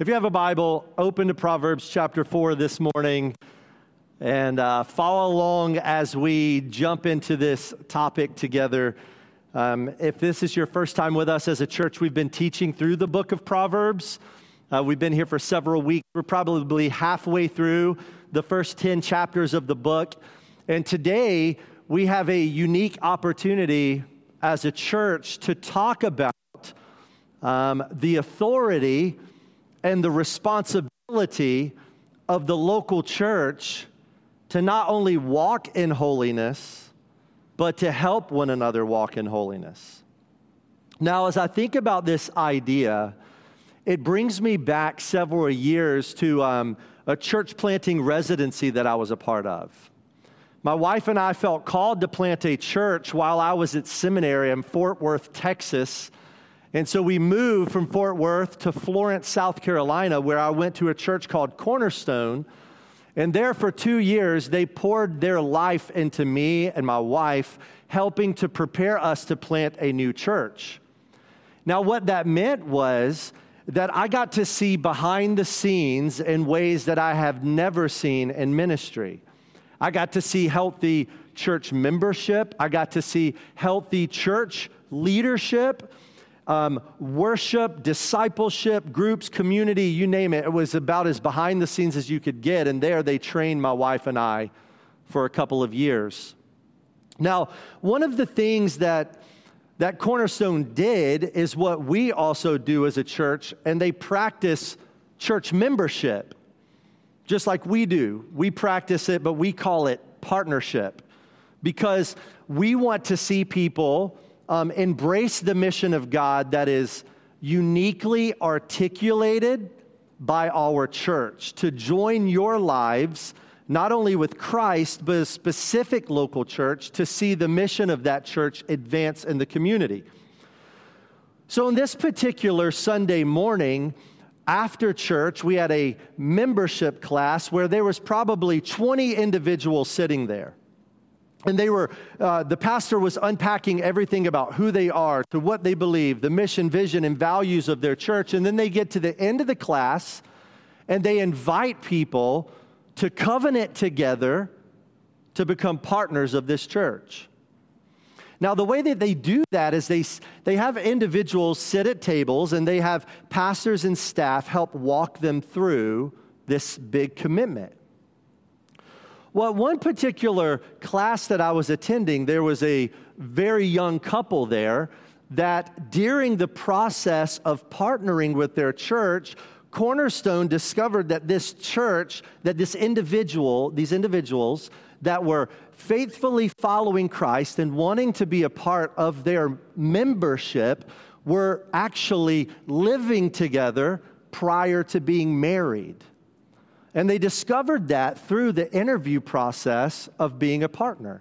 If you have a Bible, open to Proverbs chapter 4 this morning and follow along as we jump into this topic together. If this is your first time with us as a church, we've been teaching through the book of Proverbs. We've been here for several weeks. We're probably halfway through the first 10 chapters of the book. And today, we have a unique opportunity as a church to talk about the authority and the responsibility of the local church to not only walk in holiness, but to help one another walk in holiness. Now, as I think about this idea, it brings me back several years to a church planting residency that I was a part of. My wife and I felt called to plant a church while I was at seminary in Fort Worth, Texas. And so we moved from Fort Worth to Florence, South Carolina, where I went to a church called Cornerstone. And there for 2 years, they poured their life into me and my wife, helping to prepare us to plant a new church. Now, what that meant was that I got to see behind the scenes in ways that I have never seen in ministry. I got to see healthy church membership. I got to see healthy church leadership, worship, discipleship, groups, community, you name it. It was about as behind the scenes as you could get. And there they trained my wife and I for a couple of years. Now, one of the things that Cornerstone did is what we also do as a church, and they practice church membership, just like we do. We practice it, but we call it partnership, because we want to see people embrace the mission of God that is uniquely articulated by our church, to join your lives not only with Christ, but a specific local church to see the mission of that church advance in the community. So in this particular Sunday morning, after church, we had a membership class where there was probably 20 individuals sitting there. And they were, the pastor was unpacking everything about who they are, to what they believe, the mission, vision, and values of their church. And then they get to the end of the class, and they invite people to covenant together to become partners of this church. Now, the way that they do that is they have individuals sit at tables, and they have pastors and staff help walk them through this big commitment. Well, one particular class that I was attending, there was a very young couple there that during the process of partnering with their church, Cornerstone discovered that this church, that these individuals that were faithfully following Christ and wanting to be a part of their membership were actually living together prior to being married. And they discovered that through the interview process of being a partner.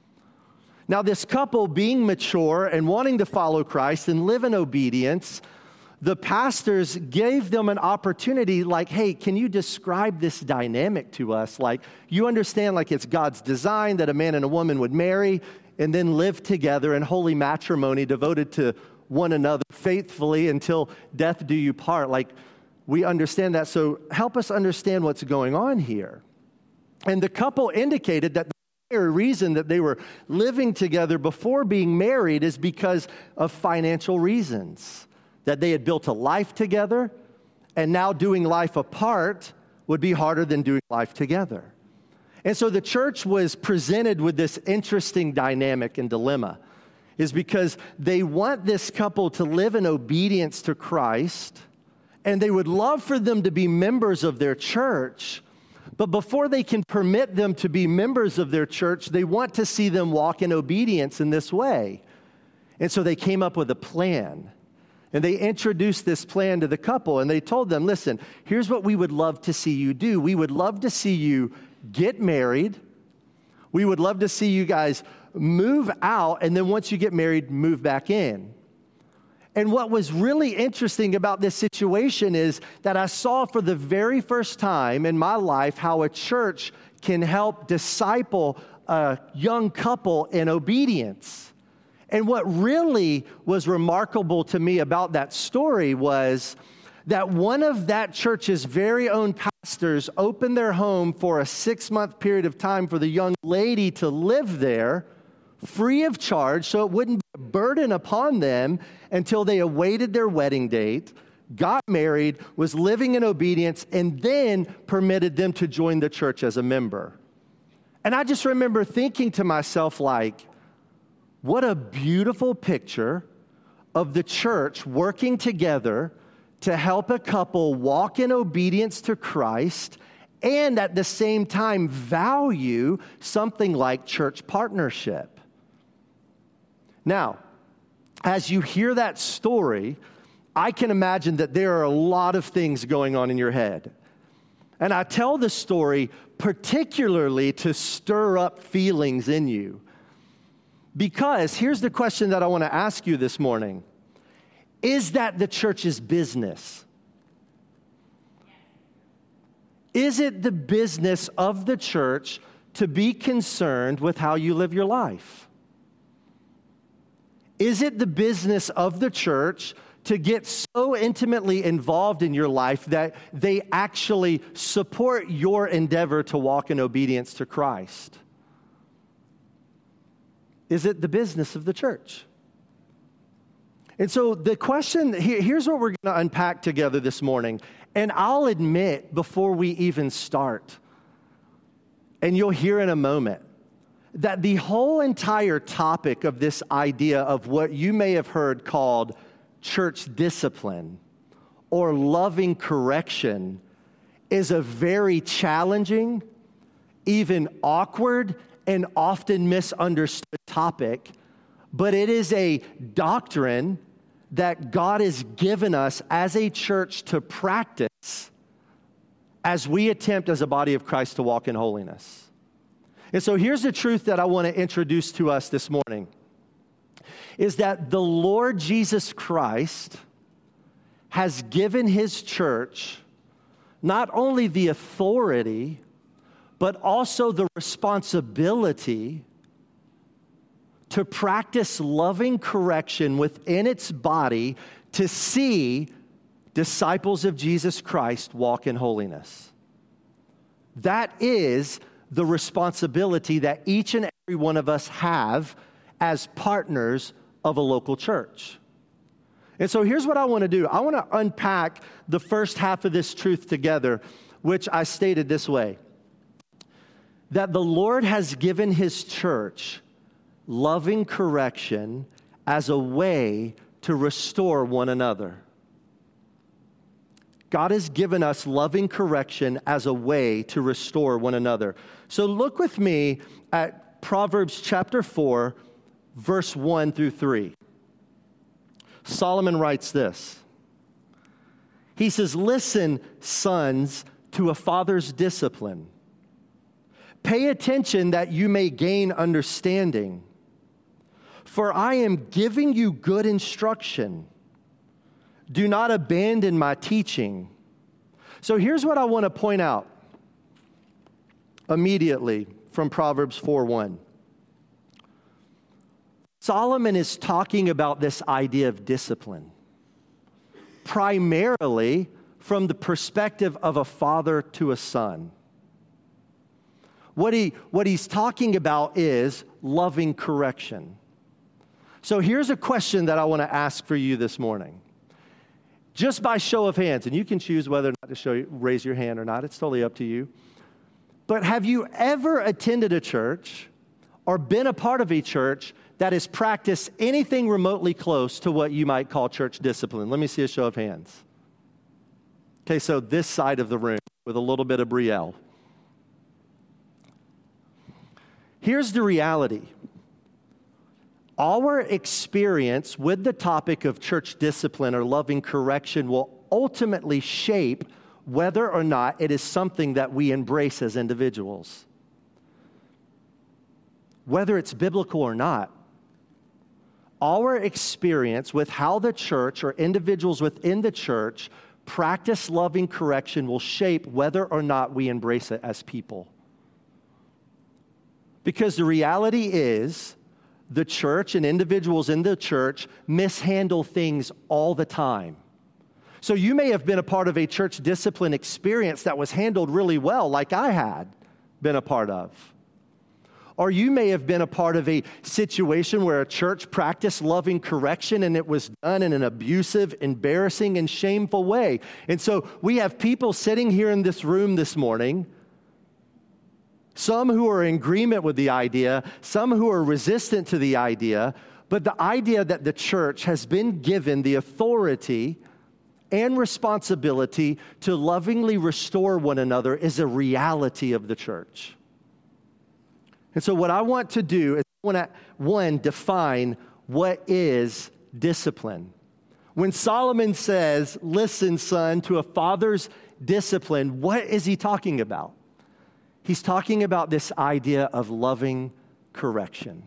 Now, this couple being mature and wanting to follow Christ and live in obedience, the pastors gave them an opportunity like, hey, can you describe this dynamic to us? Like, you understand, like, it's God's design that a man and a woman would marry and then live together in holy matrimony, devoted to one another faithfully until death do you part. Like, we understand that, so help us understand what's going on here. And the couple indicated that the primary reason that they were living together before being married is because of financial reasons, that they had built a life together, and now doing life apart would be harder than doing life together. And so the church was presented with this interesting dynamic and dilemma, is because they want this couple to live in obedience to Christ, and they would love for them to be members of their church, but before they can permit them to be members of their church, they want to see them walk in obedience in this way. And so they came up with a plan. And they introduced this plan to the couple, and they told them, listen, here's what we would love to see you do. We would love to see you get married. We would love to see you guys move out, and then once you get married, move back in. And what was really interesting about this situation is that I saw for the very first time in my life how a church can help disciple a young couple in obedience. And what really was remarkable to me about that story was that one of that church's very own pastors opened their home for a 6-month period of time for the young lady to live there free of charge, so it wouldn't be a burden upon them until they awaited their wedding date, got married, was living in obedience, and then permitted them to join the church as a member. And I just remember thinking to myself, like, what a beautiful picture of the church working together to help a couple walk in obedience to Christ and at the same time value something like church partnership. Now, as you hear that story, I can imagine that there are a lot of things going on in your head. And I tell the story particularly to stir up feelings in you. Because here's the question that I want to ask you this morning. Is that the church's business? Is it the business of the church to be concerned with how you live your life? Is it the business of the church to get so intimately involved in your life that they actually support your endeavor to walk in obedience to Christ? Is it the business of the church? And so the question, here's what we're going to unpack together this morning. And I'll admit before we even start, and you'll hear in a moment, that the whole entire topic of this idea of what you may have heard called church discipline or loving correction is a very challenging, even awkward, and often misunderstood topic, but it is a doctrine that God has given us as a church to practice as we attempt as a body of Christ to walk in holiness. And so here's the truth that I want to introduce to us this morning, is that the Lord Jesus Christ has given his church not only the authority, but also the responsibility to practice loving correction within its body to see disciples of Jesus Christ walk in holiness. That is the responsibility that each and every one of us have as partners of a local church. And so here's what I want to do. I want to unpack the first half of this truth together, which I stated this way: that the Lord has given his church loving correction as a way to restore one another. God has given us loving correction as a way to restore one another. So look with me at Proverbs chapter 4, verse 1 through 3. Solomon writes this. He says, "Listen, sons, to a father's discipline. Pay attention that you may gain understanding. For I am giving you good instruction. Do not abandon my teaching." So here's what I want to point out immediately from Proverbs 4:1. Solomon is talking about this idea of discipline, primarily from the perspective of a father to a son. What he's talking about is loving correction. So here's a question that I want to ask for you this morning. Just by show of hands, and you can choose whether or not to raise your hand or not. It's totally up to you. But have you ever attended a church or been a part of a church that has practiced anything remotely close to what you might call church discipline? Let me see a show of hands. Okay, so this side of the room with a little bit of Brielle. Here's the reality. Our experience with the topic of church discipline or loving correction will ultimately shape whether or not it is something that we embrace as individuals. Whether it's biblical or not, our experience with how the church or individuals within the church practice loving correction will shape whether or not we embrace it as people. Because the reality is, the church and individuals in the church mishandle things all the time. So you may have been a part of a church discipline experience that was handled really well, like I had been a part of. Or you may have been a part of a situation where a church practiced loving correction and it was done in an abusive, embarrassing, and shameful way. And so we have people sitting here in this room this morning, some who are in agreement with the idea, some who are resistant to the idea, but the idea that the church has been given the authority and responsibility to lovingly restore one another is a reality of the church. And so what I want to do is I want to, one, define what is discipline. When Solomon says, listen, son, to a father's discipline, what is he talking about? He's talking about this idea of loving correction.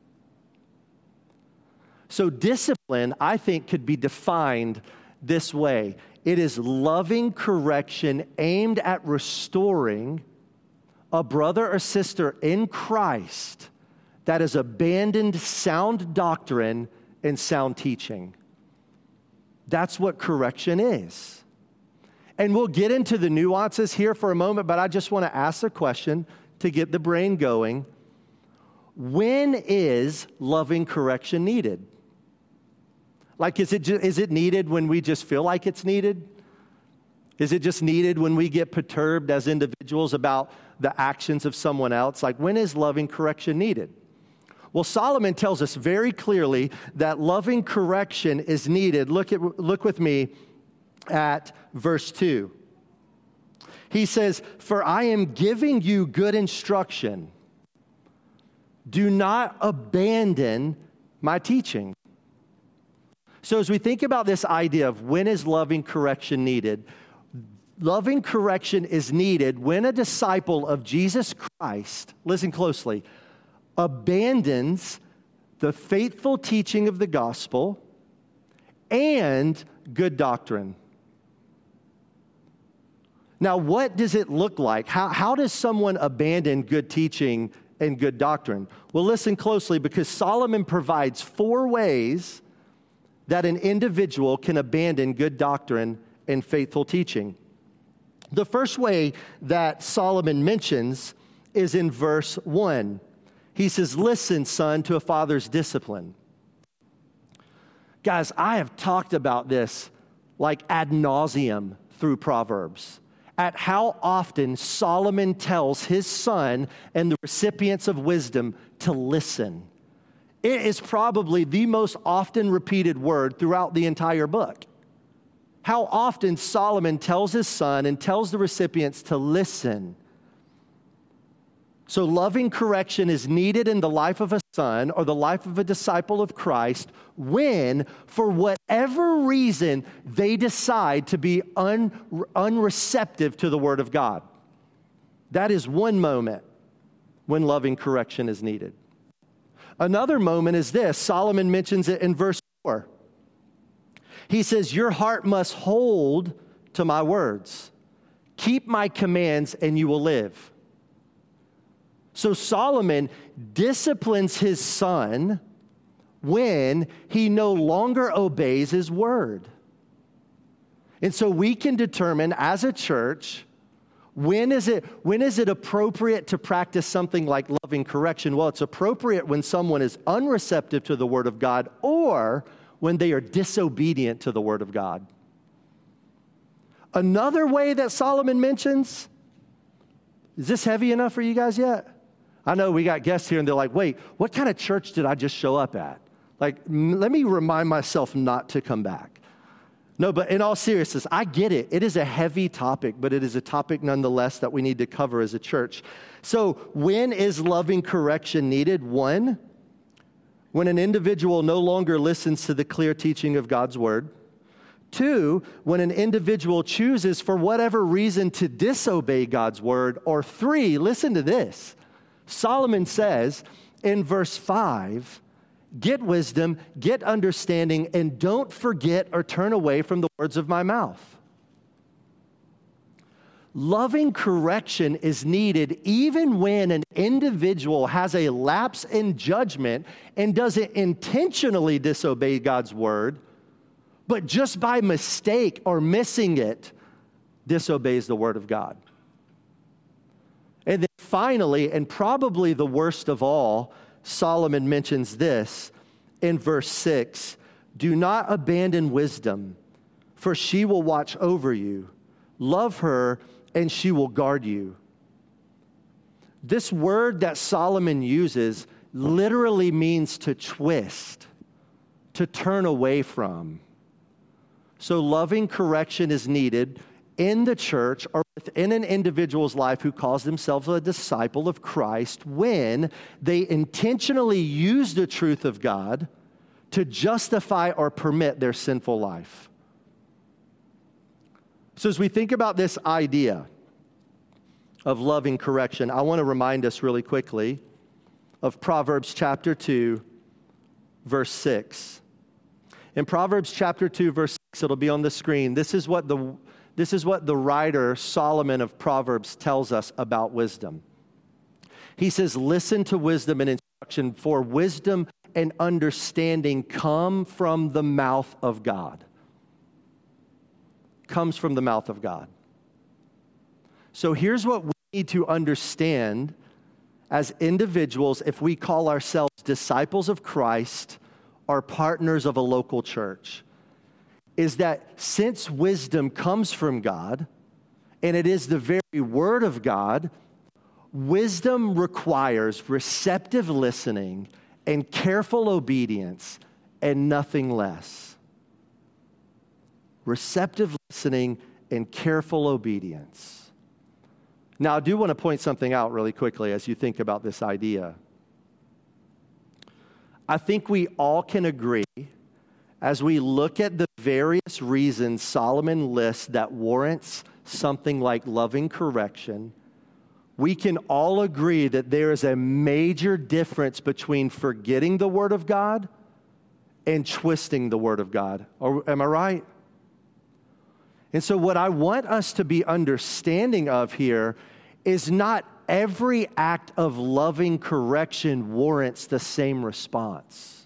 So discipline, I think, could be defined this way. It is loving correction aimed at restoring a brother or sister in Christ that has abandoned sound doctrine and sound teaching. That's what correction is. And we'll get into the nuances here for a moment, but I just want to ask a question to get the brain going. When is loving correction needed? Like, is it needed when we just feel like it's needed? Is it just needed when we get perturbed as individuals about the actions of someone else? Like, when is loving correction needed? Well, Solomon tells us very clearly that loving correction is needed. Look with me at verse 2. He says, "For I am giving you good instruction. Do not abandon my teaching." So as we think about this idea of when is loving correction needed, loving correction is needed when a disciple of Jesus Christ, listen closely, abandons the faithful teaching of the gospel and good doctrine. Now, what does it look like? How does someone abandon good teaching and good doctrine? Well, listen closely, because Solomon provides 4 ways that an individual can abandon good doctrine and faithful teaching. The first way that Solomon mentions is in verse 1. He says, "Listen, son, to a father's discipline." Guys, I have talked about this like ad nauseum through Proverbs, at how often Solomon tells his son and the recipients of wisdom to listen. It is probably the most often repeated word throughout the entire book. How often Solomon tells his son and tells the recipients to listen. So loving correction is needed in the life of a son or the life of a disciple of Christ when, for whatever reason, they decide to be unreceptive to the Word of God. That is one moment when loving correction is needed. Another moment is this. Solomon mentions it in verse 4. He says, "Your heart must hold to my words. Keep my commands and you will live." So Solomon disciplines his son when he no longer obeys his word. And so we can determine as a church, when is it appropriate to practice something like loving correction? Well, it's appropriate when someone is unreceptive to the Word of God or when they are disobedient to the Word of God. Another way that Solomon mentions, is this heavy enough for you guys yet? I know we got guests here and they're like, wait, what kind of church did I just show up at? Like, let me remind myself not to come back. No, but in all seriousness, I get it. It is a heavy topic, but it is a topic nonetheless that we need to cover as a church. So when is loving correction needed? 1, when an individual no longer listens to the clear teaching of God's word. 2, when an individual chooses for whatever reason to disobey God's word. Or 3, listen to this. Solomon says in verse 5, "Get wisdom, get understanding, and don't forget or turn away from the words of my mouth." Loving correction is needed even when an individual has a lapse in judgment and doesn't intentionally disobey God's word, but just by mistake or missing it, disobeys the word of God. And then finally, and probably the worst of all, Solomon mentions this in verse 6, do not abandon wisdom, for she will watch over you. Love her, and she will guard you. This word that Solomon uses literally means to twist, to turn away from. So loving correction is needed in the church or within an individual's life who calls themselves a disciple of Christ when they intentionally use the truth of God to justify or permit their sinful life. So as we think about this idea of loving correction, I want to remind us really quickly of Proverbs chapter 2, verse 6. In Proverbs chapter 2, verse 6, it'll be on the screen. This is what the writer Solomon of Proverbs tells us about wisdom. He says, listen to wisdom and instruction, for wisdom and understanding come from the mouth of God. Comes from the mouth of God. So here's what we need to understand as individuals if we call ourselves disciples of Christ or partners of a local church, is that since wisdom comes from God, and it is the very word of God, wisdom requires receptive listening and careful obedience and nothing less. Receptive listening and careful obedience. Now, I do want to point something out really quickly as you think about this idea. I think we all can agree as we look at the various reasons Solomon lists that warrants something like loving correction, we can all agree that there is a major difference between forgetting the Word of God and twisting the Word of God. Am I right? And so what I want us to be understanding of here is not every act of loving correction warrants the same response.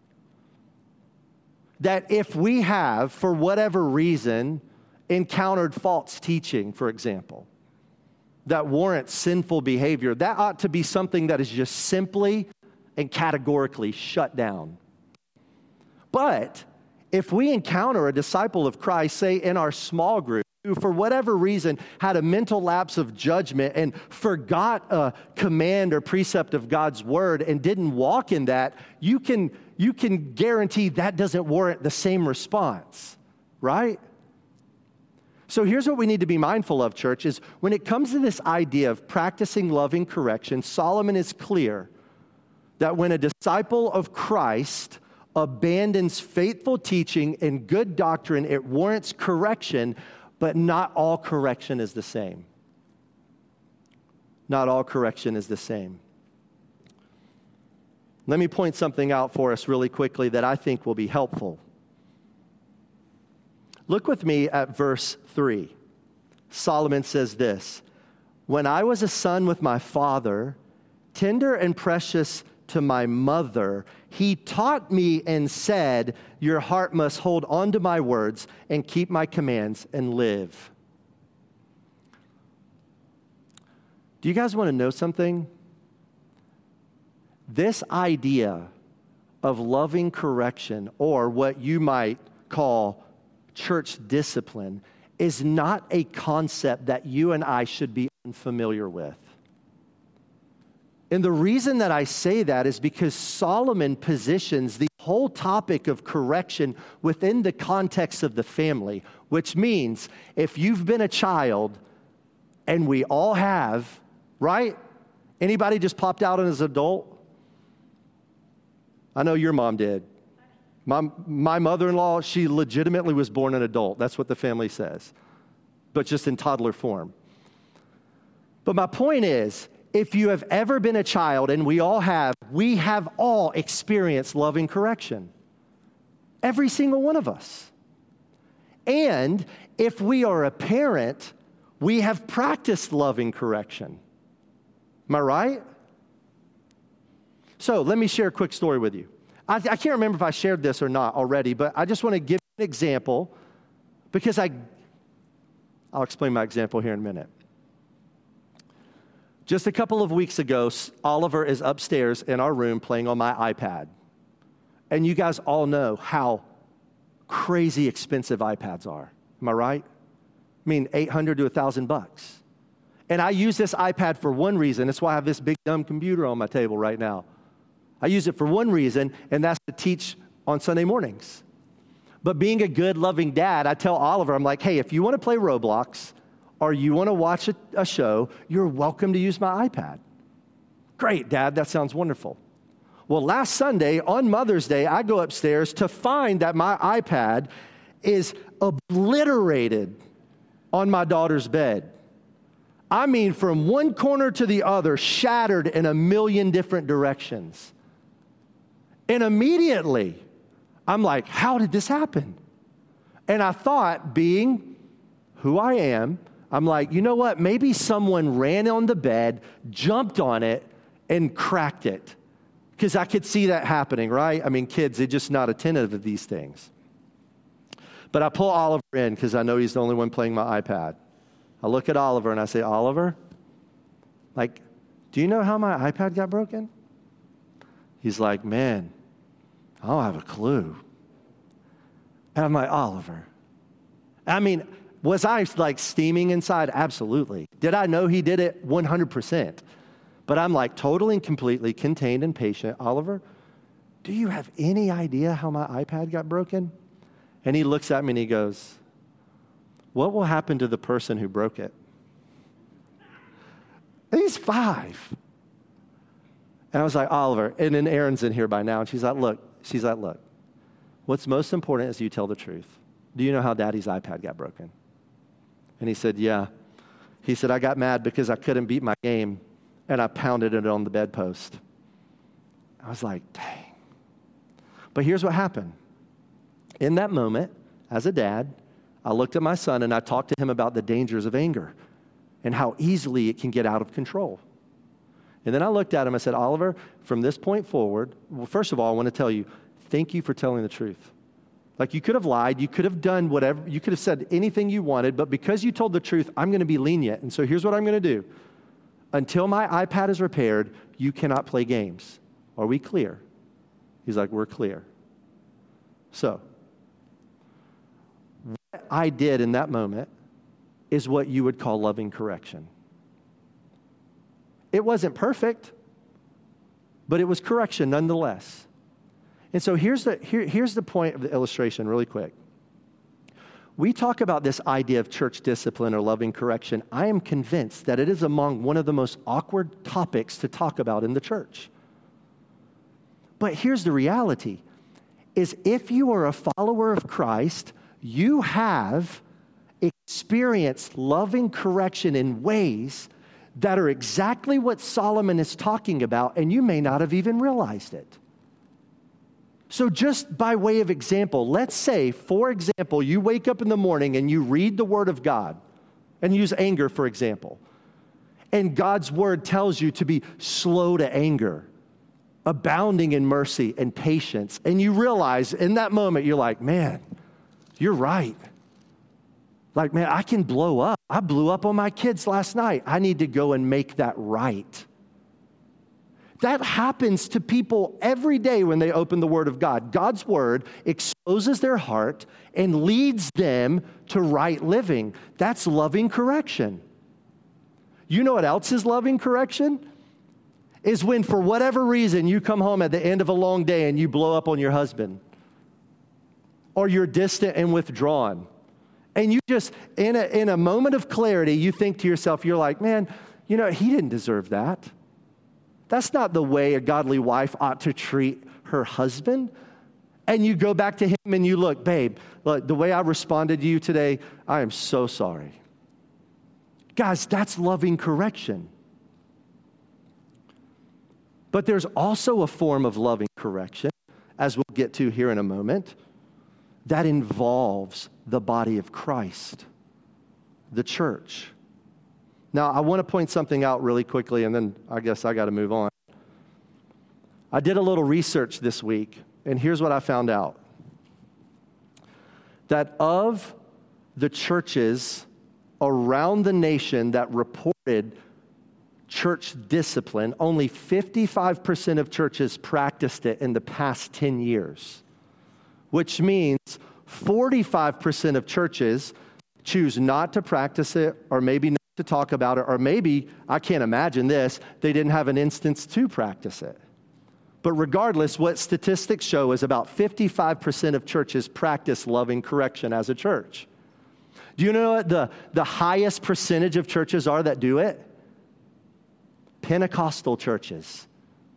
That if we have, for whatever reason, encountered false teaching, for example, that warrants sinful behavior, that ought to be something that is just simply and categorically shut down. But if we encounter a disciple of Christ, say in our small group, who for whatever reason had a mental lapse of judgment and forgot a command or precept of God's word and didn't walk in that, you can guarantee that doesn't warrant the same response, right? So here's what we need to be mindful of, church, is when it comes to this idea of practicing loving correction, Solomon is clear that when a disciple of Christ abandons faithful teaching and good doctrine, it warrants correction, but not all correction is the same. Not all correction is the same. Let me point something out for us really quickly that I think will be helpful. Look with me at verse 3. Solomon says this, "When I was a son with my father, tender and precious to my mother, he taught me and said, your heart must hold on to my words and keep my commands and live." Do you guys want to know something? This idea of loving correction, or what you might call church discipline, is not a concept that you and I should be unfamiliar with. And the reason that I say that is because Solomon positions the whole topic of correction within the context of the family, which means if you've been a child, and we all have, right? Anybody just popped out as an adult? I know your mom did. My mother-in-law, she legitimately was born an adult. That's what the family says, but just in toddler form. But my point is, if you have ever been a child, and we have all experienced loving correction. Every single one of us. And if we are a parent, we have practiced loving correction. Am I right? So let me share a quick story with you. I can't remember if I shared this or not already, but I just want to give example because I'll explain my example here in a minute. Just a couple of weeks ago, Oliver is upstairs in our room playing on my iPad. And you guys all know how crazy expensive iPads are. Am I right? I mean, $800 to $1,000. And I use this iPad for one reason. That's why I have this big dumb computer on my table right now. I use it for one reason, and that's to teach on Sunday mornings. But being a good, loving dad, I tell Oliver, I'm like, hey, if you want to play Roblox or you want to watch a show, you're welcome to use my iPad. Great, Dad, that sounds wonderful. Well, last Sunday, on Mother's Day, I go upstairs to find that my iPad is obliterated on my daughter's bed. I mean, from one corner to the other, shattered in a million different directions. And immediately, I'm like, how did this happen? And I thought, being who I am, I'm like, you know what? Maybe someone ran on the bed, jumped on it, and cracked it. Because I could see that happening, right? I mean, kids, they're just not attentive to these things. But I pull Oliver in because I know he's the only one playing my iPad. I look at Oliver and I say, Oliver, like, do you know how my iPad got broken? He's like, man, I don't have a clue. And I'm like, Oliver. I mean, was I like steaming inside? Absolutely. Did I know he did it? 100%. But I'm like totally and completely contained and patient. Oliver, do you have any idea how my iPad got broken? And he looks at me and he goes, what will happen to the person who broke it? And he's 5. And I was like, Oliver, and then Erin's in here by now, and she's like, look, what's most important is you tell the truth. Do you know how Daddy's iPad got broken? And he said, yeah. He said, I got mad because I couldn't beat my game, and I pounded it on the bedpost. I was like, dang. But here's what happened. In that moment, as a dad, I looked at my son and I talked to him about the dangers of anger and how easily it can get out of control. And then I looked at him, I said, Oliver, from this point forward, well, first of all, I want to tell you, thank you for telling the truth. Like, you could have lied, you could have done whatever, you could have said anything you wanted, but because you told the truth, I'm going to be lenient. And so here's what I'm going to do. Until my iPad is repaired, you cannot play games. Are we clear? He's like, we're clear. So, what I did in that moment is what you would call loving correction. It wasn't perfect, but it was correction nonetheless. And so here's the point of the illustration really quick. We talk about this idea of church discipline or loving correction. I am convinced that it is among one of the most awkward topics to talk about in the church. But here's the reality, is if you are a follower of Christ, you have experienced loving correction in ways that are exactly what Solomon is talking about, and you may not have even realized it. So just by way of example, let's say, for example, you wake up in the morning and you read the Word of God, and use anger, for example, and God's Word tells you to be slow to anger, abounding in mercy and patience, and you realize in that moment, you're like, man, you're right. Like, man, I can blow up. I blew up on my kids last night. I need to go and make that right. That happens to people every day when they open the Word of God. God's Word exposes their heart and leads them to right living. That's loving correction. You know what else is loving correction? Is when, for whatever reason, you come home at the end of a long day and you blow up on your husband. Or you're distant and withdrawn. And you just, in a moment of clarity, you think to yourself, you're like, man, you know, he didn't deserve that. That's not the way a godly wife ought to treat her husband. And you go back to him and you look, babe, look, the way I responded to you today, I am so sorry. Guys, that's loving correction. But there's also a form of loving correction, as we'll get to here in a moment, that involves the body of Christ, the church. Now, I want to point something out really quickly, and then I guess I got to move on. I did a little research this week, and here's what I found out. that of the churches around the nation that reported church discipline, only 55% of churches practiced it in the past 10 years, which means 45% of churches choose not to practice it, or maybe not to talk about it, or maybe, I can't imagine this, they didn't have an instance to practice it. But regardless, what statistics show is about 55% of churches practice loving correction as a church. Do you know what the highest percentage of churches are that do it? Pentecostal churches.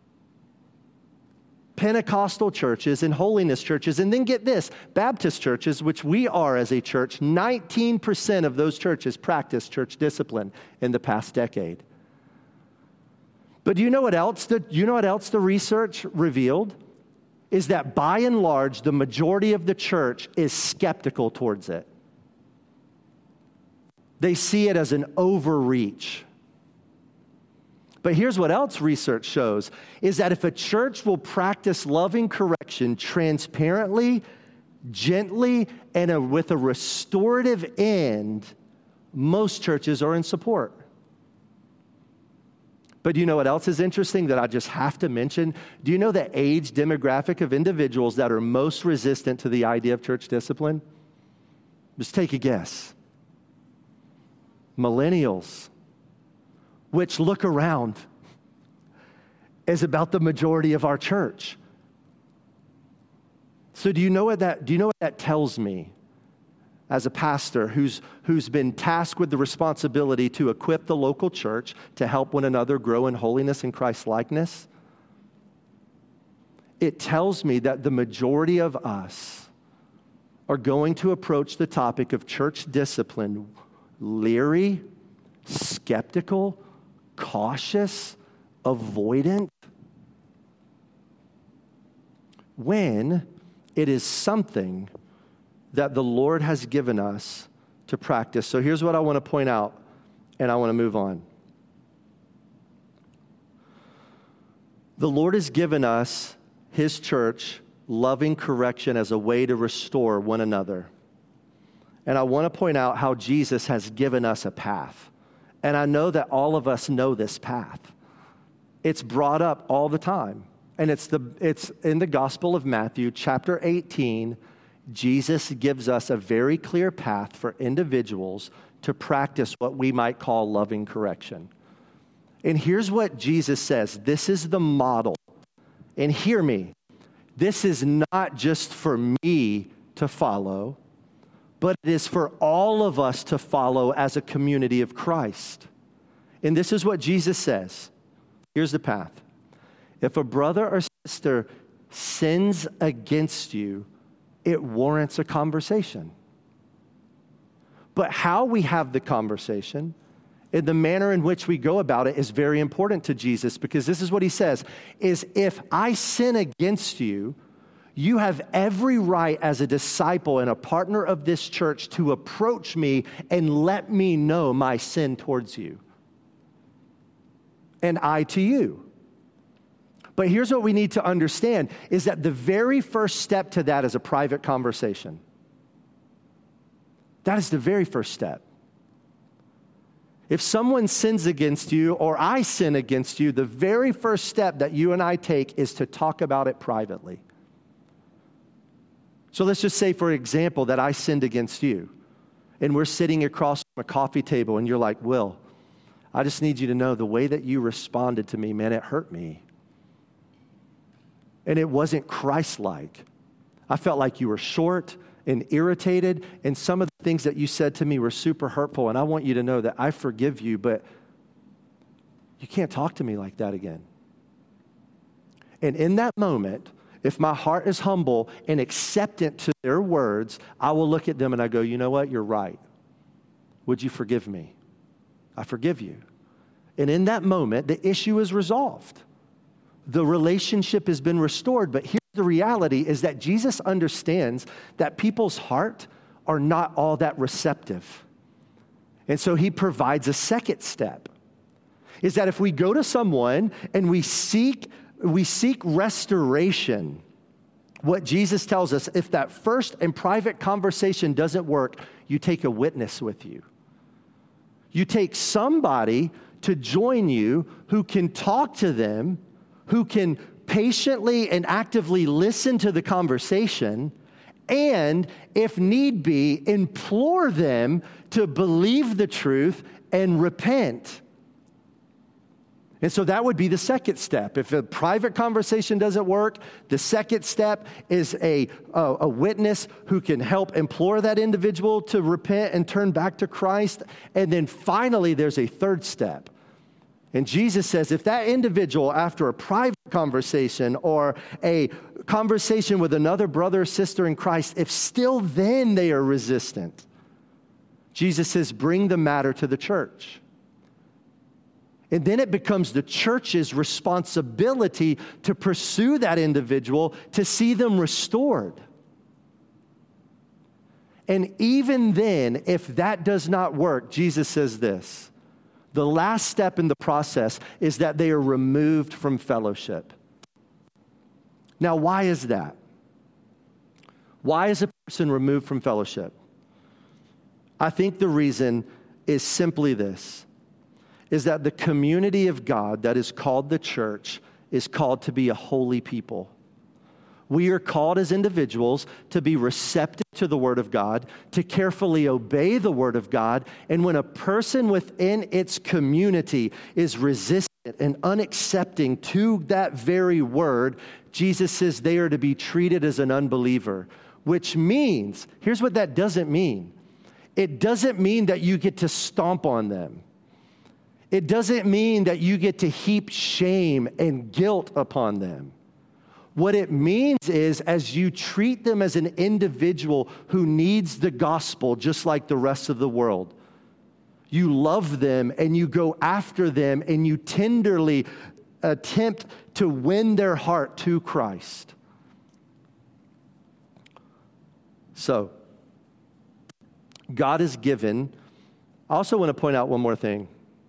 Pentecostal churches and holiness churches. And then get this, Baptist churches, which we are as a church, 19% of those churches practice church discipline in the past decade. But do you know what else? The research revealed is that by and large, the majority of the church is skeptical towards it. They see it as an overreach. But here's what else research shows, is that if a church will practice loving correction transparently, gently, and with a restorative end, most churches are in support. But do you know what else is interesting that I just have to mention? Do you know the age demographic of individuals that are most resistant to the idea of church discipline? Just take a guess. Millennials, which, look around, is about the majority of our church. So do you know what that tells me as a pastor who's been tasked with the responsibility to equip the local church to help one another grow in holiness and Christ-likeness? It tells me that the majority of us are going to approach the topic of church discipline leery, skeptical, cautious, avoidant, when it is something that the Lord has given us to practice. So here's what I want to point out, and I want to move on. The Lord has given us, His church, loving correction as a way to restore one another. And I want to point out how Jesus has given us a path. And I know that all of us know this path. It's brought up all the time. And it's in the Gospel of Matthew, chapter 18. Jesus gives us a very clear path for individuals to practice what we might call loving correction. And here's what Jesus says. This is the model. And hear me. This is not just for me to follow, but it is for all of us to follow as a community of Christ. And this is what Jesus says. Here's the path. If a brother or sister sins against you, it warrants a conversation. But how we have the conversation and the manner in which we go about it is very important to Jesus, because this is what He says, is if I sin against you, you have every right as a disciple and a partner of this church to approach me and let me know my sin towards you. And I to you. But here's what we need to understand, is that the very first step to that is a private conversation. That is the very first step. If someone sins against you or I sin against you, the very first step that you and I take is to talk about it privately. So let's just say, for example, that I sinned against you, and we're sitting across from a coffee table, and you're like, Will, I just need you to know the way that you responded to me, man, it hurt me. And it wasn't Christ-like. I felt like you were short and irritated, and some of the things that you said to me were super hurtful, and I want you to know that I forgive you, but you can't talk to me like that again. And in that moment, if my heart is humble and acceptant to their words, I will look at them and I go, you know what? You're right. Would you forgive me? I forgive you. And in that moment, the issue is resolved. The relationship has been restored. But here's the reality, is that Jesus understands that people's heart are not all that receptive. And so He provides a second step, is that if we go to someone and we seek restoration, what Jesus tells us, if that first and private conversation doesn't work, you take a witness with you. You take somebody to join you who can talk to them, who can patiently and actively listen to the conversation, and if need be, implore them to believe the truth and repent. And so that would be the second step. If a private conversation doesn't work, the second step is a witness who can help implore that individual to repent and turn back to Christ. And then finally, there's a third step. And Jesus says, if that individual, after a private conversation or a conversation with another brother or sister in Christ, if still then they are resistant, Jesus says, bring the matter to the church. And then it becomes the church's responsibility to pursue that individual, to see them restored. And even then, if that does not work, Jesus says this: the last step in the process is that they are removed from fellowship. Now, why is that? Why is a person removed from fellowship? I think the reason is simply this, is that the community of God that is called the church is called to be a holy people. We are called as individuals to be receptive to the Word of God, to carefully obey the Word of God, and when a person within its community is resistant and unaccepting to that very Word, Jesus says they are to be treated as an unbeliever, which means, here's what that doesn't mean. It doesn't mean that you get to stomp on them. It doesn't mean that you get to heap shame and guilt upon them. What it means is, as you treat them as an individual who needs the gospel just like the rest of the world, you love them and you go after them and you tenderly attempt to win their heart to Christ. So, God has given. I also want to point out one more thing.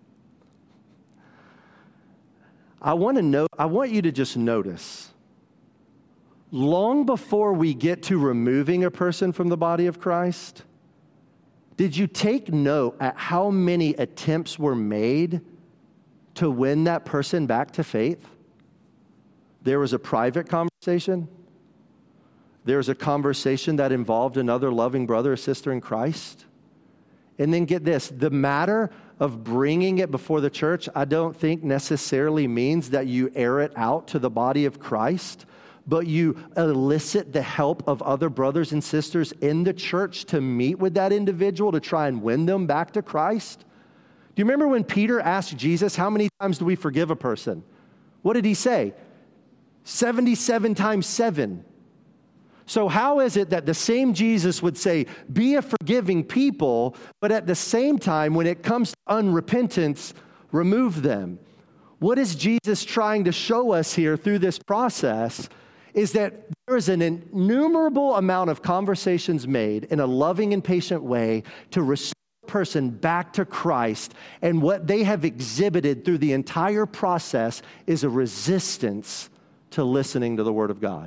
I want you to just notice, long before we get to removing a person from the body of Christ, did you take note at how many attempts were made to win that person back to faith? There was a private conversation. There was a conversation that involved another loving brother or sister in Christ. And then get this, the matter of bringing it before the church, I don't think necessarily means that you air it out to the body of Christ, but you elicit the help of other brothers and sisters in the church to meet with that individual to try and win them back to Christ. Do you remember when Peter asked Jesus, how many times do we forgive a person? What did he say? 77 times 7. So how is it that the same Jesus would say, be a forgiving people, but at the same time, when it comes to unrepentance, remove them? What is Jesus trying to show us here through this process is that there is an innumerable amount of conversations made in a loving and patient way to restore a person back to Christ, and what they have exhibited through the entire process is a resistance to listening to the Word of God.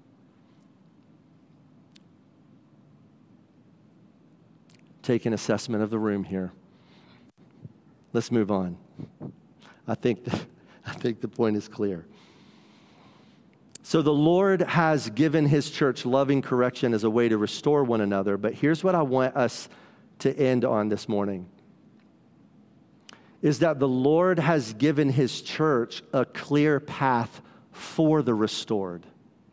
Take an assessment of the room here. Let's move on. I think the point is clear. So the Lord has given His church loving correction as a way to restore one another, but here's what I want us to end on this morning, is that the Lord has given His church a clear path for the restored.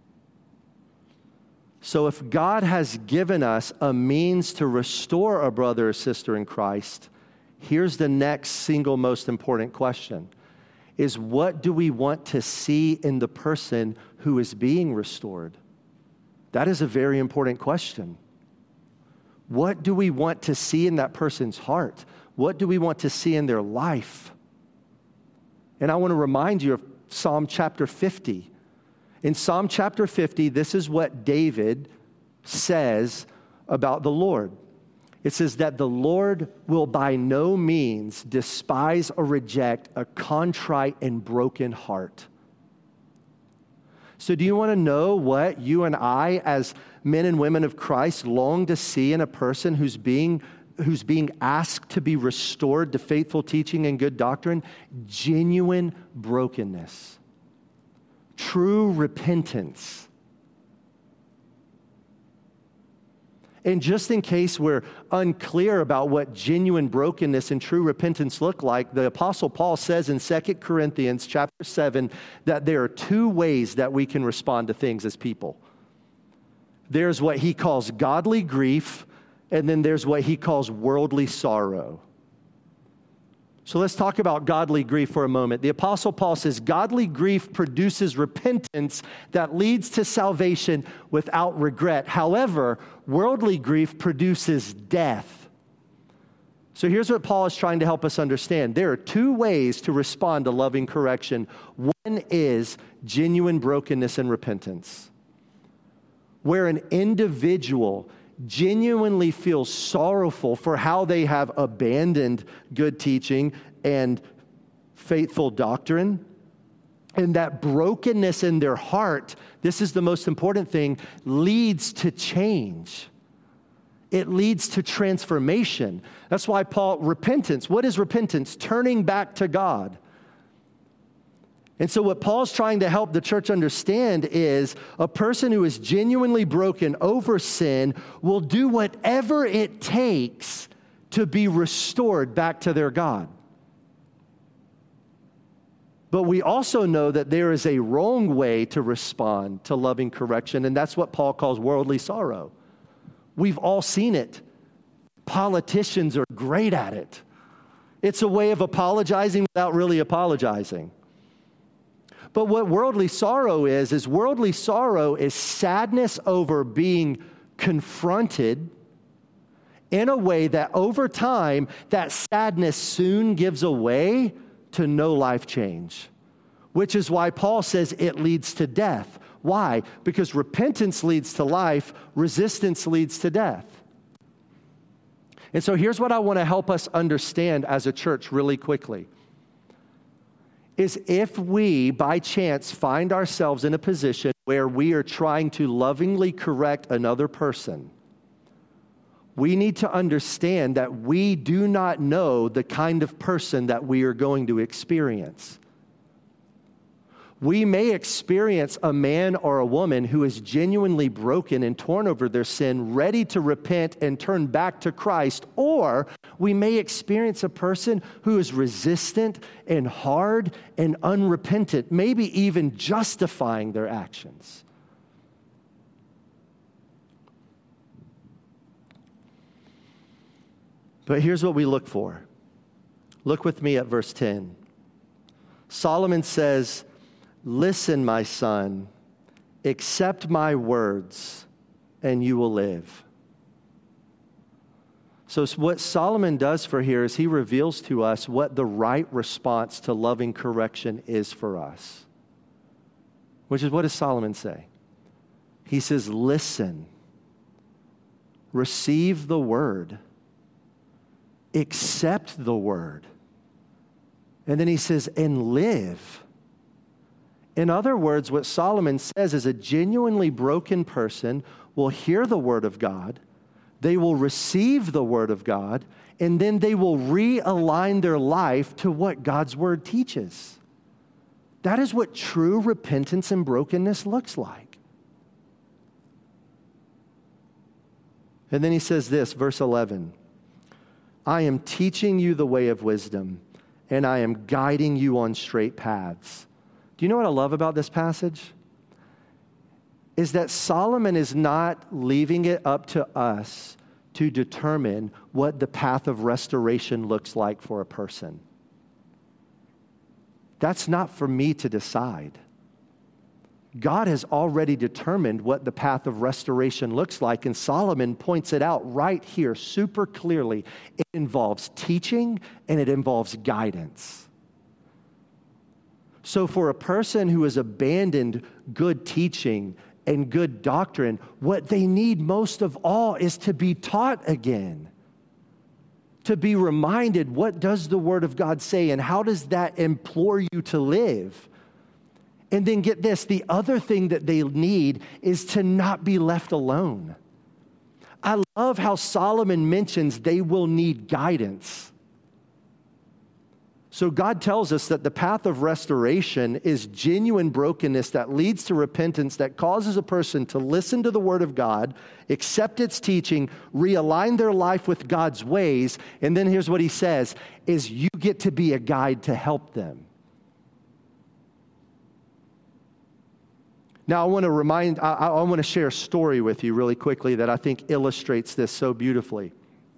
So if God has given us a means to restore a brother or sister in Christ, here's the next single most important question, is what do we want to see in the person who is being restored? That is a very important question. What do we want to see in that person's heart? What do we want to see in their life? And I want to remind you of Psalm chapter 50. In Psalm chapter 50, this is what David says about the Lord. It says that the Lord will by no means despise or reject a contrite and broken heart. So do you want to know what you and I, as men and women of Christ, long to see in a person who's being asked to be restored to faithful teaching and good doctrine? Genuine brokenness. True repentance. And just in case we're unclear about what genuine brokenness and true repentance look like, the Apostle Paul says in 2 Corinthians chapter 7 that there are two ways that we can respond to things as people. There's what he calls godly grief, and then there's what he calls worldly sorrow. So let's talk about godly grief for a moment. The Apostle Paul says, godly grief produces repentance that leads to salvation without regret. However, worldly grief produces death. So here's what Paul is trying to help us understand. There are two ways to respond to loving correction. One is genuine brokenness and repentance, where an individual genuinely feels sorrowful for how they have abandoned good teaching and faithful doctrine. And that brokenness in their heart, this is the most important thing, leads to change. It leads to transformation. That's why repentance, what is repentance? Turning back to God. And so what Paul's trying to help the church understand is a person who is genuinely broken over sin will do whatever it takes to be restored back to their God. But we also know that there is a wrong way to respond to loving correction, and that's what Paul calls worldly sorrow. We've all seen it. Politicians are great at it. It's a way of apologizing without really apologizing. But what worldly sorrow is worldly sorrow is sadness over being confronted in a way that over time, that sadness soon gives away to no life change, which is why Paul says it leads to death. Why? Because repentance leads to life, resistance leads to death. And so here's what I want to help us understand as a church really quickly. Is if we, by chance, find ourselves in a position where we are trying to lovingly correct another person, we need to understand that we do not know the kind of person that we are going to experience. We may experience a man or a woman who is genuinely broken and torn over their sin, ready to repent and turn back to Christ, or we may experience a person who is resistant and hard and unrepentant, maybe even justifying their actions. But here's what we look for. Look with me at verse 10. Solomon says, "Listen, my son, accept my words, and you will live." So what Solomon does for here is he reveals to us what the right response to loving correction is for us. Which is, what does Solomon say? He says, listen, receive the word, accept the word. And then he says, and live. In other words, what Solomon says is a genuinely broken person will hear the word of God, they will receive the word of God, and then they will realign their life to what God's word teaches. That is what true repentance and brokenness looks like. And then he says this, verse 11, "I am teaching you the way of wisdom, and I am guiding you on straight paths." Do you know what I love about this passage? Is that Solomon is not leaving it up to us to determine what the path of restoration looks like for a person. That's not for me to decide. God has already determined what the path of restoration looks like, and Solomon points it out right here super clearly. It involves teaching and it involves guidance. So for a person who has abandoned good teaching and good doctrine, what they need most of all is to be taught again, to be reminded, what does the Word of God say and how does that implore you to live? And then get this, the other thing that they need is to not be left alone. I love how Solomon mentions they will need guidance. So God tells us that the path of restoration is genuine brokenness that leads to repentance, that causes a person to listen to the Word of God, accept its teaching, realign their life with God's ways, and then here's what he says, is you get to be a guide to help them. Now, I want to share a story with you really quickly that I think illustrates this so beautifully.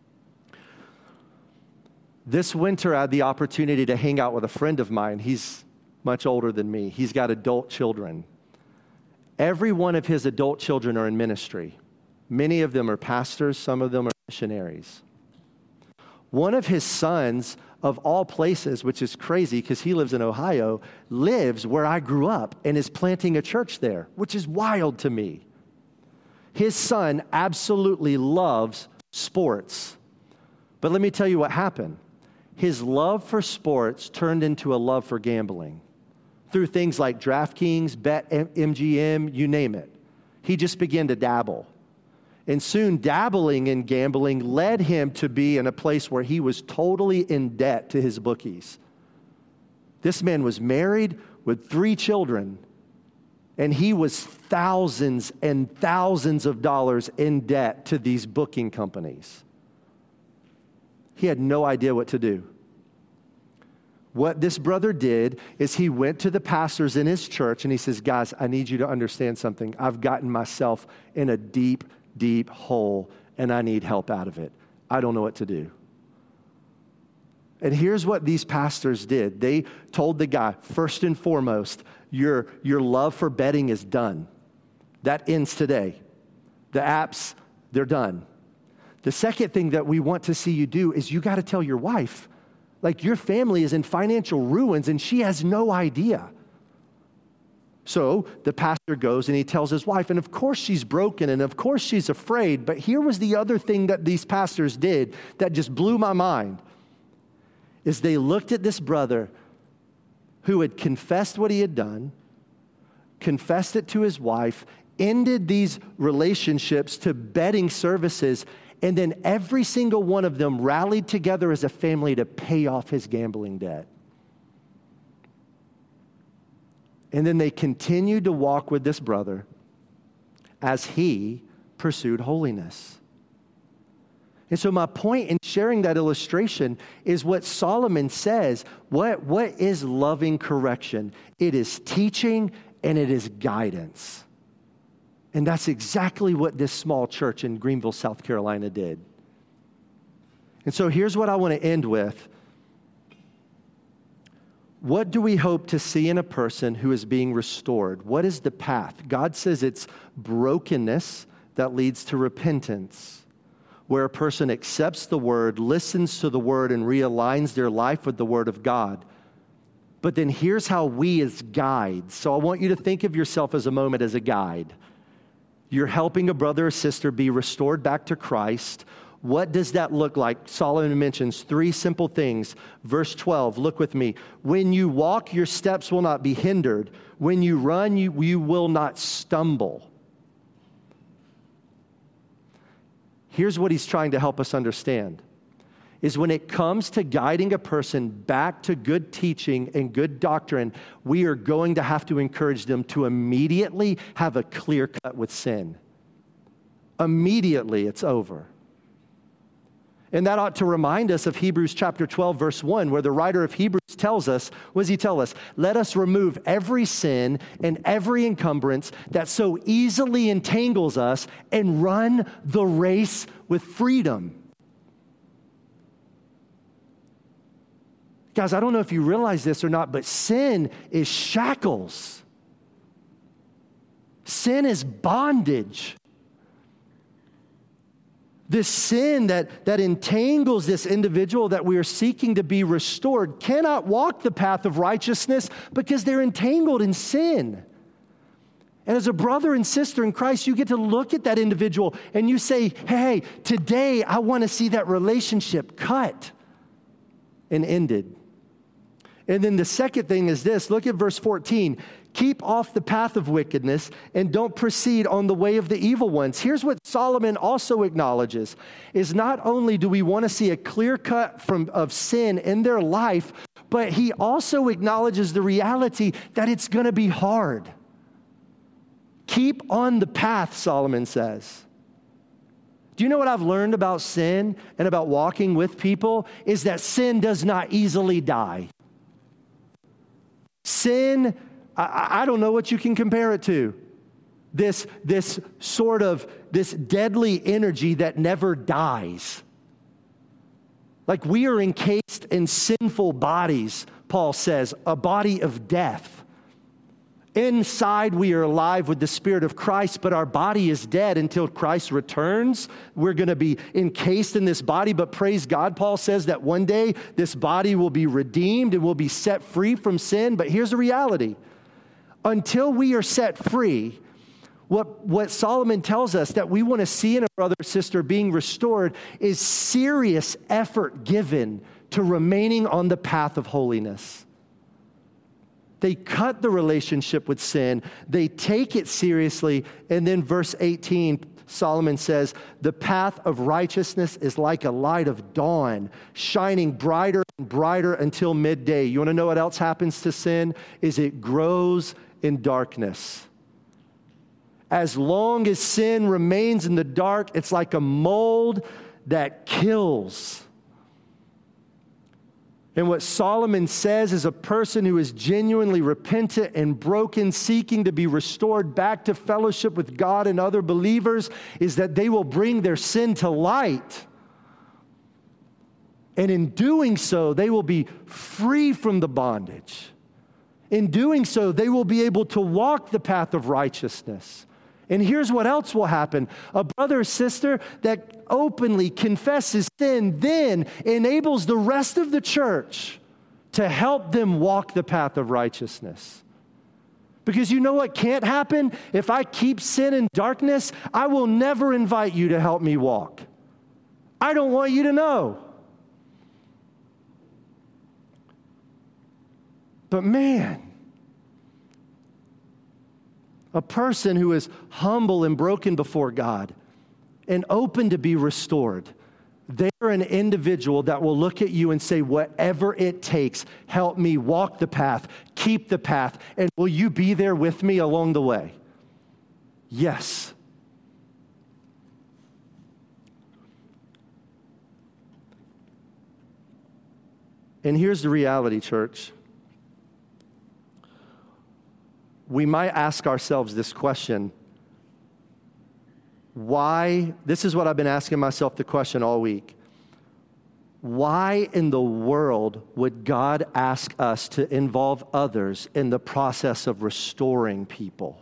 This winter, I had the opportunity to hang out with a friend of mine. He's much older than me. He's got adult children. Every one of his adult children are in ministry. Many of them are pastors. Some of them are missionaries. One of his sons, of all places, which is crazy because he lives in Ohio, lives where I grew up and is planting a church there, which is wild to me. His son absolutely loves sports. But let me tell you what happened. His love for sports turned into a love for gambling through things like DraftKings, BetMGM, you name it. He just began to dabble. And soon dabbling in gambling led him to be in a place where he was totally in debt to his bookies. This man was married with 3 children, and he was thousands and thousands of dollars in debt to these booking companies. He had no idea what to do. What this brother did is he went to the pastors in his church and he says, guys, I need you to understand something. I've gotten myself in a deep, deep hole and I need help out of it. I don't know what to do. And here's what these pastors did. They told the guy, first and foremost, your love for betting is done. That ends today. The apps, they're done. The second thing that we want to see you do is you got to tell your wife, like your family is in financial ruins and she has no idea. So the pastor goes and he tells his wife, and of course she's broken and of course she's afraid, but here was the other thing that these pastors did that just blew my mind, is they looked at this brother who had confessed what he had done, confessed it to his wife, ended these relationships to betting services, and then every single one of them rallied together as a family to pay off his gambling debt. And then they continued to walk with this brother as he pursued holiness. And so my point in sharing that illustration is what Solomon says. What is loving correction? It is teaching and it is guidance. And that's exactly what this small church in Greenville, South Carolina did. And so here's what I want to end with. What do we hope to see in a person who is being restored? What is the path? God says it's brokenness that leads to repentance, where a person accepts the word, listens to the word, and realigns their life with the word of God. But then here's how we as guides. So I want you to think of yourself as a moment as a guide. You're helping a brother or sister be restored back to Christ. What does that look like? Solomon mentions 3 simple things. Verse 12, look with me. When you walk, your steps will not be hindered. When you run, you will not stumble. Here's what he's trying to help us understand, is when it comes to guiding a person back to good teaching and good doctrine, we are going to have to encourage them to immediately have a clear cut with sin. Immediately, it's over. And that ought to remind us of Hebrews chapter 12, verse 1, where the writer of Hebrews tells us, what does he tell us? Let us remove every sin and every encumbrance that so easily entangles us and run the race with freedom. Guys, I don't know if you realize this or not, but sin is shackles. Sin is bondage. This sin that entangles this individual that we are seeking to be restored cannot walk the path of righteousness because they're entangled in sin. And as a brother and sister in Christ, you get to look at that individual and you say, hey, today I want to see that relationship cut and ended. And then the second thing is this. Look at verse 14. Keep off the path of wickedness and don't proceed on the way of the evil ones. Here's what Solomon also acknowledges, is not only do we want to see a clear cut of sin in their life, but he also acknowledges the reality that it's going to be hard. Keep on the path, Solomon says. Do you know what I've learned about sin and about walking with people? Is that sin does not easily die. Sin, I don't know what you can compare it to. This deadly energy that never dies. Like we are encased in sinful bodies, Paul says, a body of death. Inside we are alive with the Spirit of Christ, but our body is dead until Christ returns. We're going to be encased in this body, but praise God, Paul says that one day this body will be redeemed and will be set free from sin. But here's the reality. Until we are set free, what Solomon tells us that we want to see in a brother or sister being restored is serious effort given to remaining on the path of holiness. They cut the relationship with sin. They take it seriously. And then verse 18, Solomon says, the path of righteousness is like a light of dawn, shining brighter and brighter until midday. You want to know what else happens to sin? Is it grows in darkness. As long as sin remains in the dark, it's like a mold that kills. And what Solomon says is a person who is genuinely repentant and broken, seeking to be restored back to fellowship with God and other believers, is that they will bring their sin to light. And in doing so, they will be free from the bondage. In doing so, they will be able to walk the path of righteousness. And here's what else will happen. A brother or sister that openly confesses sin then enables the rest of the church to help them walk the path of righteousness. Because you know what can't happen? If I keep sin in darkness, I will never invite you to help me walk. I don't want you to know. But man, a person who is humble and broken before God and open to be restored, they're an individual that will look at you and say, whatever it takes, help me walk the path, keep the path, and will you be there with me along the way? Yes. And here's the reality, church. We might ask ourselves this question. Why? This is what I've been asking myself the question all week. Why in the world would God ask us to involve others in the process of restoring people?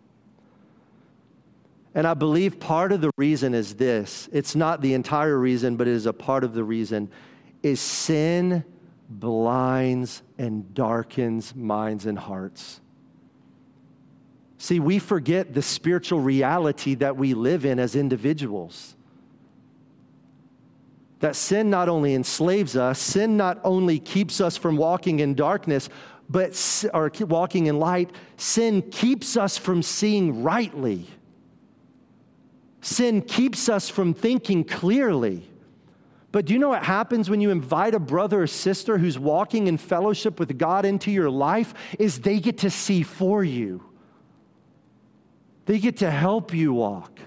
And I believe part of the reason is this. It's not the entire reason, but it is a part of the reason, is sin blinds and darkens minds and hearts. See, we forget the spiritual reality that we live in as individuals. That sin not only enslaves us, sin not only keeps us from walking in darkness, or walking in light, sin keeps us from seeing rightly. Sin keeps us from thinking clearly. But do you know what happens when you invite a brother or sister who's walking in fellowship with God into your life? Is they get to see for you. They get to help you walk.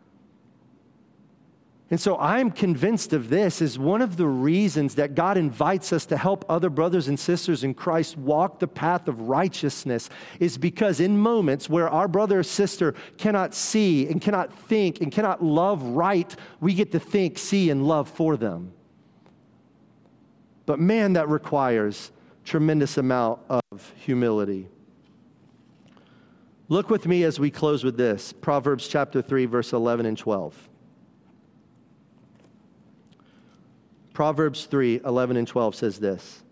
And so I'm convinced of this is one of the reasons that God invites us to help other brothers and sisters in Christ walk the path of righteousness is because in moments where our brother or sister cannot see and cannot think and cannot love right, we get to think, see, and love for them. But man, that requires tremendous amount of humility. Look with me as we close with this. Proverbs chapter 3, verse 11 and 12. Proverbs 3, 11 and 12 says this.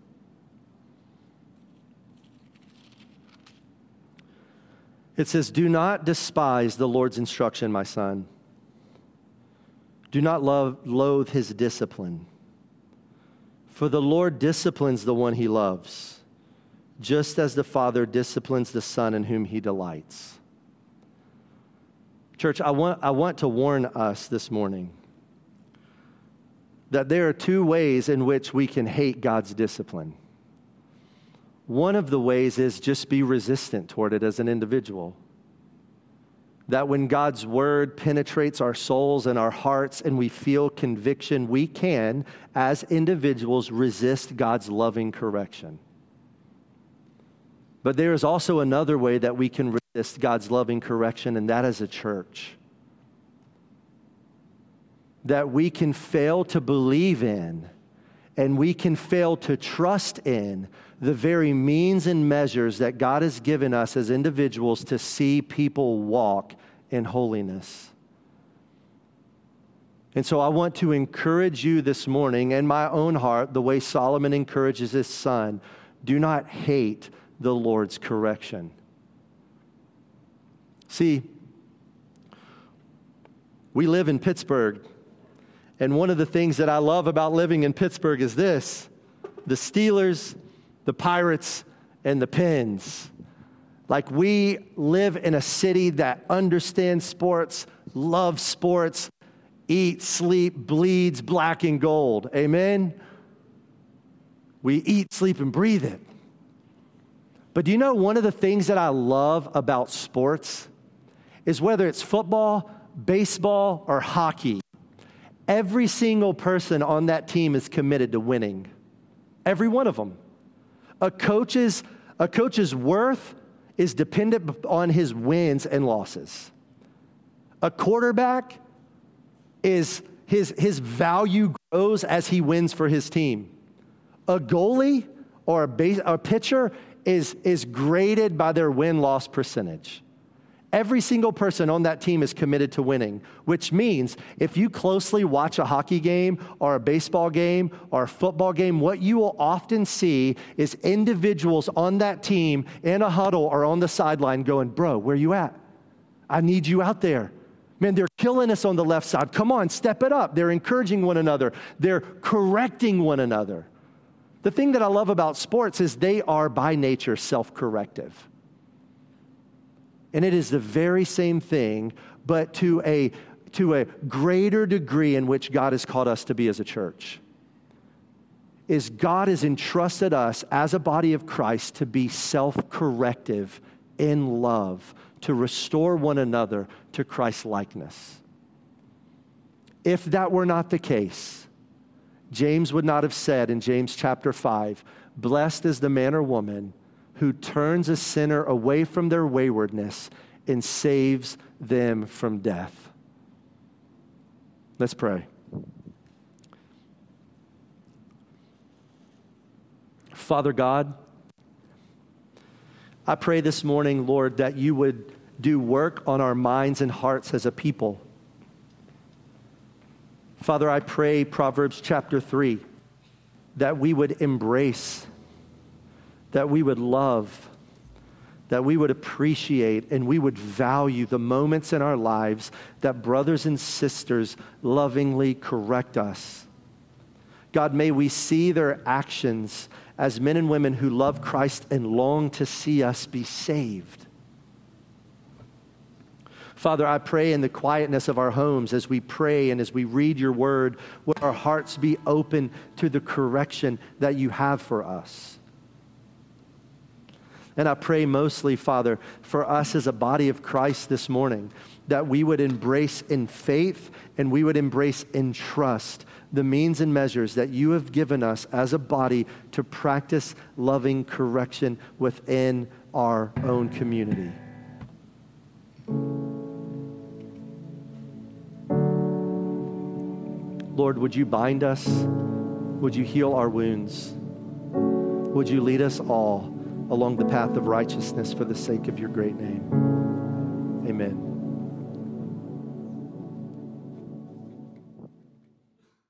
It says, do not despise the Lord's instruction, my son. Do not loathe his discipline. For the Lord disciplines the one he loves. just as the Father disciplines the Son in whom he delights. Church, I want to warn us this morning that there are two ways in which we can hate God's discipline. One of the ways is just be resistant toward it as an individual. That when God's word penetrates our souls and our hearts and we feel conviction, we can, as individuals, resist God's loving correction. But there is also another way that we can resist God's loving correction, and that is a church. That we can fail to believe in and we can fail to trust in the very means and measures that God has given us as individuals to see people walk in holiness. And so I want to encourage you this morning in my own heart, the way Solomon encourages his son, do not hate the Lord's correction. See, we live in Pittsburgh. And one of the things that I love about living in Pittsburgh is this: the Steelers, the Pirates, and the Pens. Like, we live in a city that understands sports, loves sports, eats, sleep, bleeds black and gold. Amen? We eat, sleep, and breathe it. But do you know one of the things that I love about sports is whether it's football, baseball, or hockey, every single person on that team is committed to winning. Every one of them. A coach's worth is dependent on his wins and losses. A quarterback is his value grows as he wins for his team. A goalie or a pitcher is graded by their win-loss percentage. Every single person on that team is committed to winning, which means if you closely watch a hockey game or a baseball game or a football game, what you will often see is individuals on that team in a huddle or on the sideline going, "Bro, where you at? I need you out there. Man, they're killing us on the left side. Come on, step it up." They're encouraging one another. They're correcting one another. The thing that I love about sports is they are by nature self-corrective. And it is the very same thing, but to a greater degree in which God has called us to be as a church. Is God has entrusted us as a body of Christ to be self-corrective in love, to restore one another to Christ's likeness. If that were not the case, James would not have said in James chapter 5, "Blessed is the man or woman who turns a sinner away from their waywardness and saves them from death." Let's pray. Father God, I pray this morning, Lord, that you would do work on our minds and hearts as a people. Father, I pray, Proverbs chapter 3, that we would embrace, that we would love, that we would appreciate, and we would value the moments in our lives that brothers and sisters lovingly correct us. God, may we see their actions as men and women who love Christ and long to see us be saved. Father, I pray in the quietness of our homes as we pray and as we read your word, would our hearts be open to the correction that you have for us. And I pray mostly, Father, for us as a body of Christ this morning, that we would embrace in faith and we would embrace in trust the means and measures that you have given us as a body to practice loving correction within our own community. Lord, would you bind us? Would you heal our wounds? Would you lead us all along the path of righteousness for the sake of your great name? Amen.